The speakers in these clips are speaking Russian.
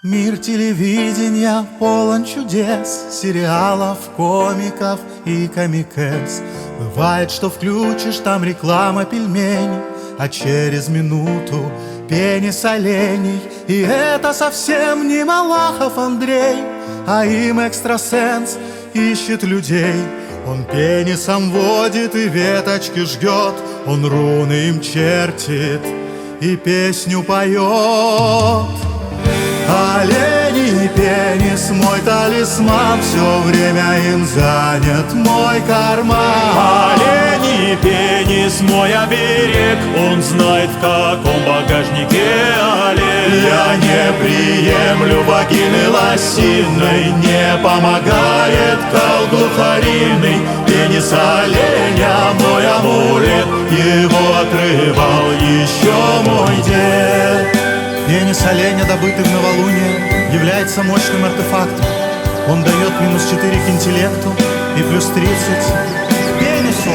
Мир телевидения полон чудес, сериалов, комиков и комикес. Бывает, что включишь, там реклама пельменей, а через минуту пенис оленей. И это совсем не Малахов Андрей, а им экстрасенс ищет людей. Он пенисом водит и веточки жгет, он руны им чертит и песню поет. Олени и пенис, мой талисман, все время им занят мой карман. Олени и пенис, мой оберег, он знает, в каком багажнике олень. Я не приемлю вагины лосиной, не помогает кал глухариный. Пенис оленя мой амулет, его отрывал еще мой дед. Пенис оленя, добытый в новолуние, является мощным артефактом. Он дает минус 4 к интеллекту и плюс 30 к пенису.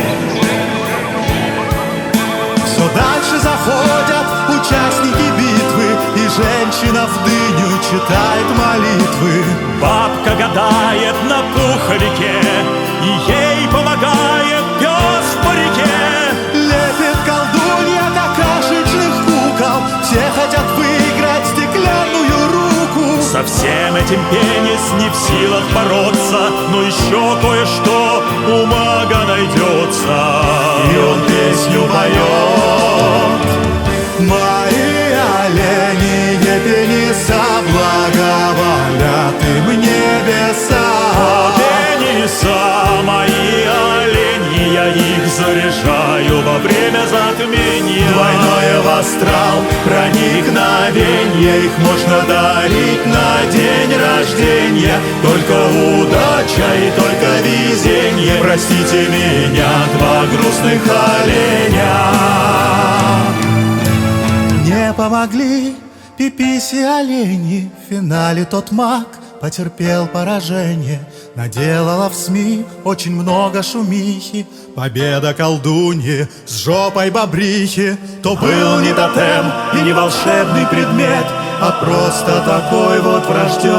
Все дальше заходят участники битвы, и женщина в дыню читает молитвы. Бабка гадает на пуховике, и ей помогает пес в парике. Лепит колдунья какашечных кукол, все хотят выиграть стеклянную руку. Со всем этим пенис не в силах бороться, но еще кое-что у мага найдется. И он песню поет. Мои олени, не пениса, благоволят им небеса. Пениса, мои олени, я их заряжаю во время затмения. Двойное в астрал проникновенье, их можно дарить на день рождения. Только удача и только везенье, простите меня, два грустных оленя. Не помогли Пиписи олени, в финале тот маг потерпел поражение. Наделала в СМИ очень много шумихи, победа колдуньи с жопой бобрихи. То был не тотем и не волшебный предмет, а просто такой вот врожденный